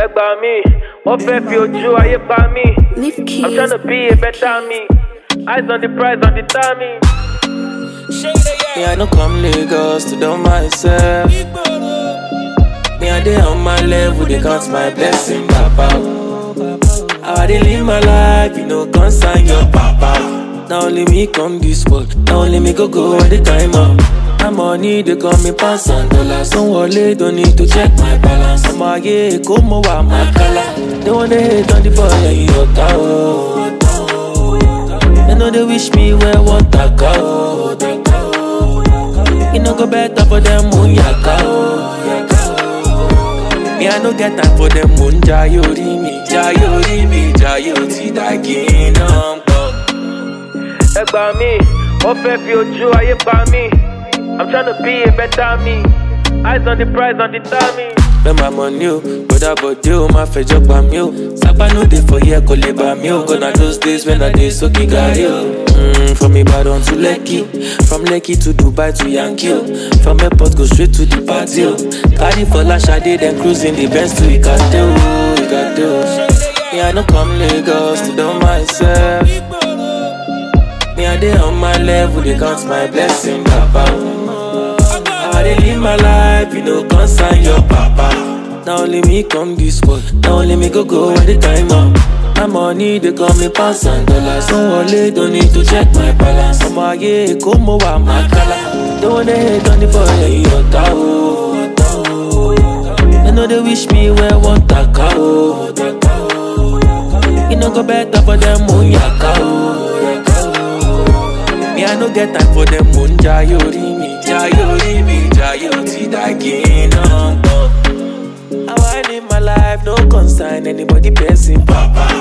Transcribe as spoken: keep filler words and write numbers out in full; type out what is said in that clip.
Ẹ gbà mí, wọ́n fẹ́ fi ojú ayé pa mí. I'm trying to be a better me. Eyes on the prize, on the timing. Me, I no come Lagos to do myself. Me, I dey on my level, they count my blessing, papa. How I dey live my life, you know, concern your papa. Now only me come this world, now only me go go all the time up. My money, they call me pounds and dollars. Don't worry, don't need to check my balance. I'm a yeah, come over my color. They wanna hate on the boy, and you know, they know they wish me where what I go. You know go better for them moon yaka. Me I no get time for them moon jayori mi, jayori mi, jayoti dagi number. Ẹ gbà mí, wọ́n fẹ́ fi ojú ayé pa mí. I'm trying to be a better me. Eyes on the prize, on the timing. Spend my money, oh, brother, but you, my face up by me. Sapa no day for here, call it by me. Gonna those days when I day so kigali. Mm, from Ibadan to Lekki, from Lekki to Dubai to Yankee. From airport go straight to the party. Carry for Lashade, then cruising the Benz to Ikate. Ikate. Me I no come Lagos to do myself. Me I dey on my level, they count my blessing, papa. I dey live my life, you know, concern your papa. Now only me come this world, now only me go go all the time up. My money, they call me pounds and dollars. Don't worry, don't need to check my balance. I'm a yeah, come over my color. Don't wanna hate on the boy, and you know, they know they wish me where one taka. You know go better for them moon yaka. Me I no get time for them moon jayori mi, jayori mi, jayoti dagi number. How I live my life, no concern anybody person, papa.